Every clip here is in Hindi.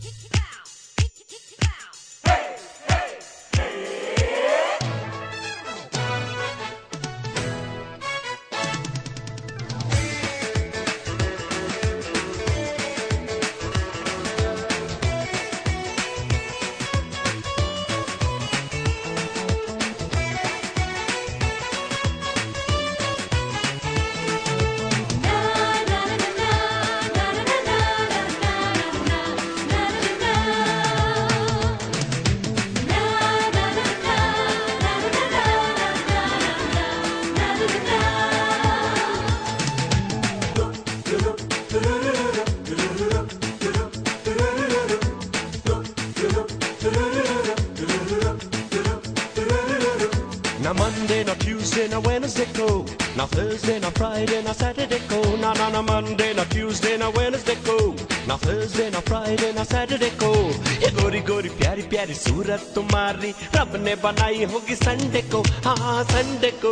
Now Monday, now Tuesday, now Wednesday go. Now Thursday, now Friday, now Saturday go. Now Monday, now Tuesday, now Wednesday go. Now Thursday, now Friday, now Saturday go. ये गोरी गोरी प्यारी प्यारी सूरत तुम्हारी रब ने बनाई होगी संडे को, हाँ संडे को.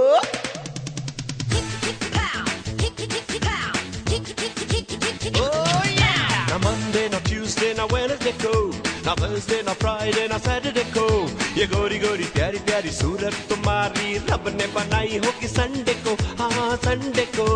Oh yeah! Now Monday, now Tuesday, now Wednesday go. Now Thursday, now Friday, now Saturday go. ये गोरी गोरी प्यारी प्यारी सूरत तुम्हारी रब ने बनाई होगी संडे को, हाँ संडे को.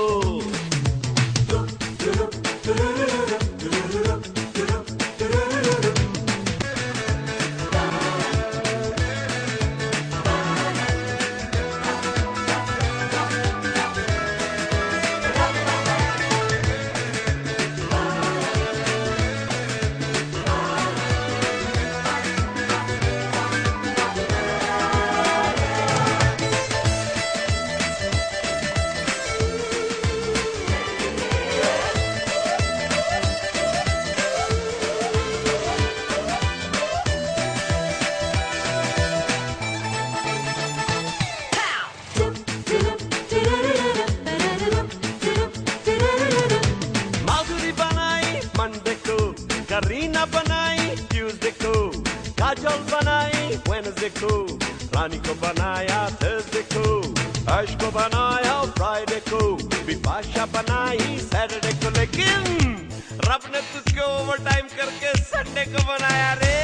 करीना बनाई ट्यूसडे को, काजल बनाई वेडनेसडे को, रानी को बनाया थर्सडे को, अर्श को बनाया फ्राइडे को, बिपाशा बनाई सैटरडे को. लेकिन रब ने तुझको ओवर टाइम करके संडे को बनाया रे.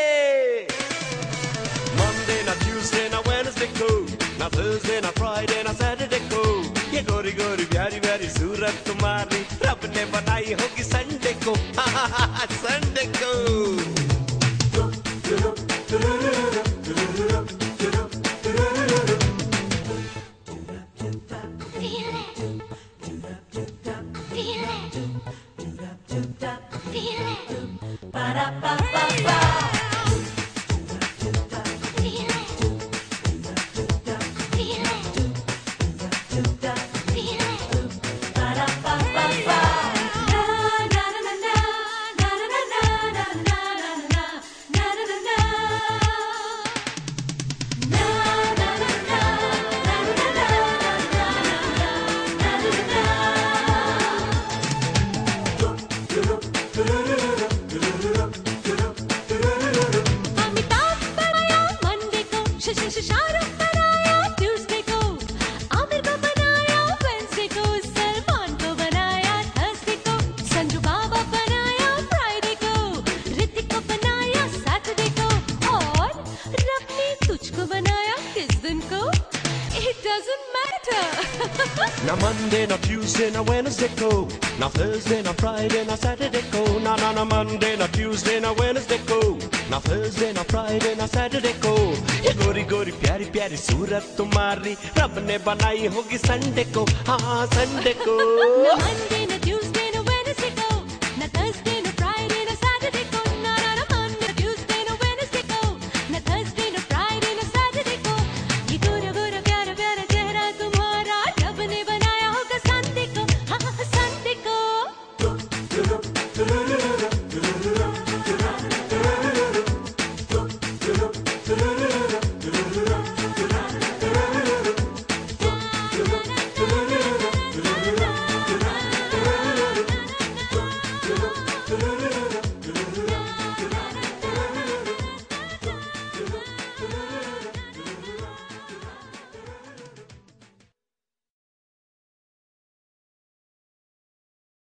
मंडे ना ट्यूसडे ना वेडनेसडे को, ना थर्सडे ना फ्राइडे ना सैटरडे को. ये गोरी गोरी प्यारी प्यारी सूरत तुम्हारी रब ने बनाई होगी संडे को, संडे को. Now Monday, now Tuesday, now Wednesday go. Now Thursday, now Friday, now Saturday go. Now Monday, now Tuesday, now Wednesday go. Now Thursday, now Friday, now Saturday go. ये गोरी गोरी प्यारी प्यारी सूरत तुम्हारी रब ने बनाई होगी संडे को, हाँ संडे को. Now Monday, now Tuesday, now Wednesday go. Now Thursday, now Friday, now Saturday go. Now Monday, Tuesday, now Wednesday go. Now Thursday, now Friday, now Saturday go. ये गोरा गोरा प्यारा प्यारा चेहरा तुम्हारा रब ने बनाया होगा संडे को, हाँ संडे को.